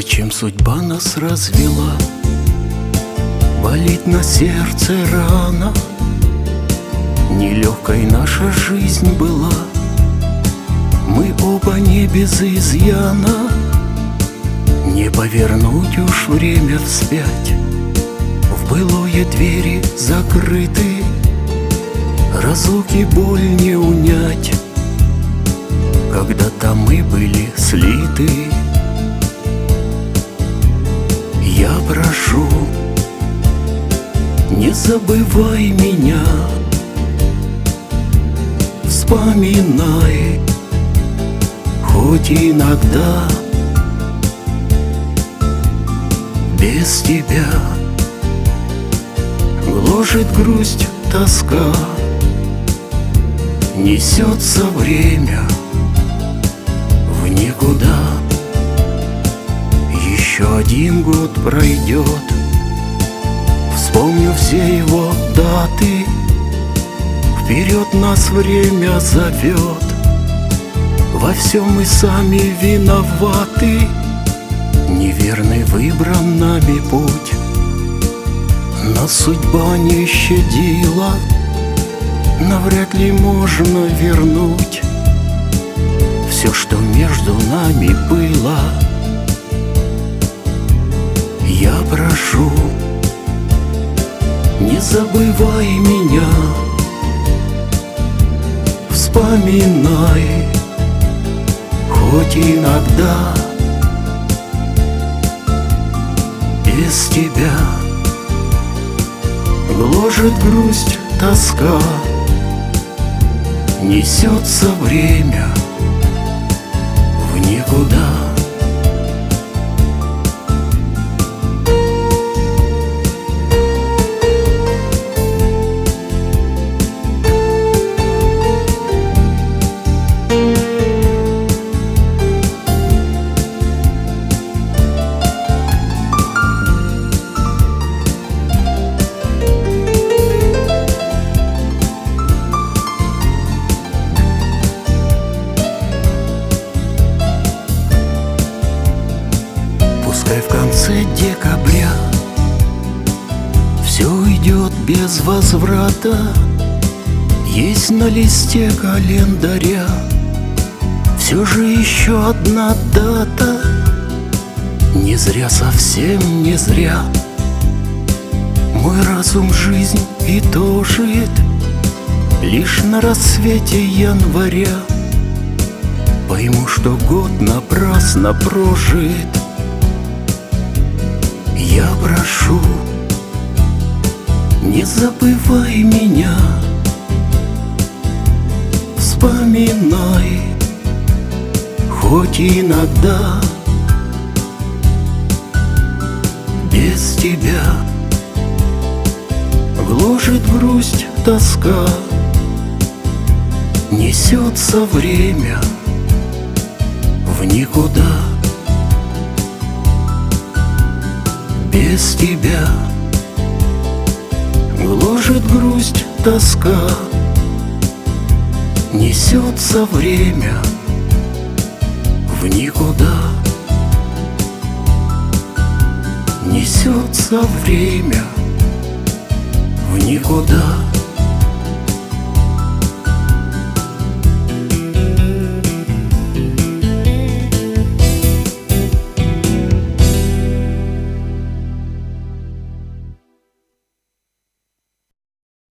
Зачем судьба нас развела? Болит на сердце рана. Нелегкой наша жизнь была. Мы оба не без изъяна. Не повернуть уж время вспять. В былое двери закрыты. Разлуки боль не унять. Когда-то мы были слиты. Я прошу, не забывай меня. Вспоминай, хоть иногда. Без тебя гложет грусть, тоска. Несется время в никуда. Еще один год пройдет. Вспомню все его даты. Вперед нас время зовет. Во всем мы сами виноваты. Неверный выбран нами путь. Нас судьба не щадила. Навряд ли можно вернуть все, что между нами было. Я прошу, не забывай меня. Вспоминай, хоть иногда. Без тебя гложет грусть, тоска. Несется время в никуда. В конце декабря все уйдет без возврата. Есть на листе календаря все же еще одна дата. Не зря, совсем не зря мой разум жизнь итожит. Лишь на рассвете января пойму, что год напрасно прожит. Я прошу, не забывай меня. Вспоминай, хоть иногда. Без тебя гложет грусть, тоска. Несется время в никуда. Без тебя гложет грусть, тоска. Несется время в никуда. Несется время в никуда.